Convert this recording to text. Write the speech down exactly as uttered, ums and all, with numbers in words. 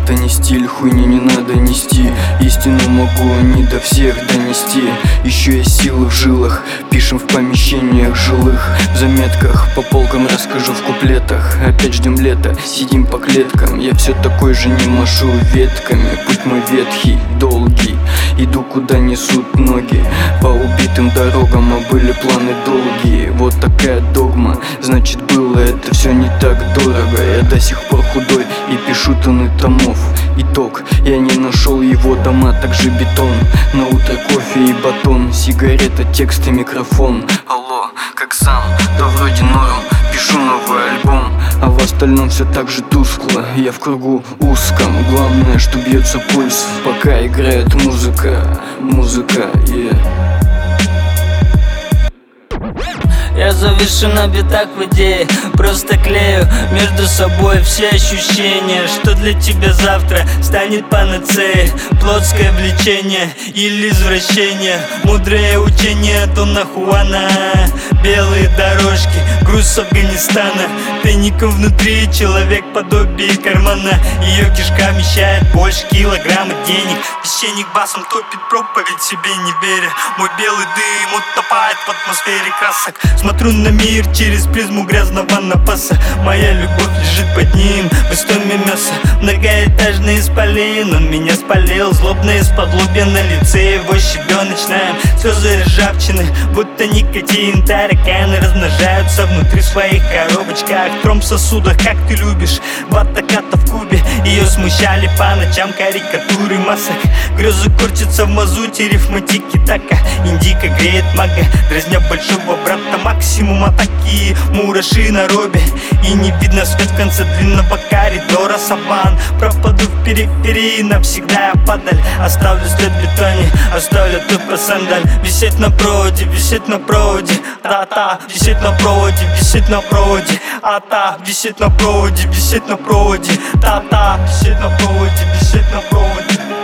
это не стиль, хуйни не надо нести. Истину могу не до всех донести. Еще есть силы в жилах, пишем в помещениях жилых. В заметках по полкам расскажу в куплетах. Опять ждем лета, сидим по клеткам. Я все такой же, не машу ветками. Путь мой ветхий, долгий, иду куда несут ноги. По убитым дорогам, а были планы долгие. Вот такая догма, значит было это все не так дорого. Я до сих пор худой и пишу тонны томов. Итог, я не нашел его дома, также бетон. На утро кофе и батон, сигарета, текст и микрофон. Алло, как сам, да вроде норм, пишу новый альбом. А в остальном все так же тускло, я в кругу узком. Главное, что бьется пульс, пока играет музыка. Музыка, yeah. Я завишу на битах в идее, просто клею между собой все ощущения, что для тебя завтра станет панацеей. Плотское влечение или извращение, мудрое учение Дона Хуана. Белые дорожки, груз с Афганистана, тайником внутри человек подобие кармана. Ее кишка вмещает больше килограмма денег. Священник басом топит проповедь себе не веря. Мой белый дым утопает в атмосфере красок. Смотрю на мир через призму грязного напаса. Моя любовь лежит под ним в истоме мяса. Многоэтажный исполин, он меня спалил. Злобно из-под лобья на лице его щебеночная. Слезы ржавчины, будто никотин. Тараканы размножаются внутри своих коробочках. Тромб в сосудах, как ты любишь. Ватаката в кубе. Ее смущали по ночам карикатуры масок. Грезы корчатся в мазуте, рифмы тики-така. Индика греет мага, дразня большого брата. Максимум атаки, мураши на робе. И не видно свет в конце длинного коридора. Сабан, пропаду в периферии, навсегда я падаль. Оставлю след в бетоне, оставлю тупо сандаль. Висеть на проводе, висеть на проводе. Та-та, висеть на проводе, висеть на проводе. А-та, висеть на проводе, висеть на проводе. Та-та, висеть на проводе, висеть на проводе.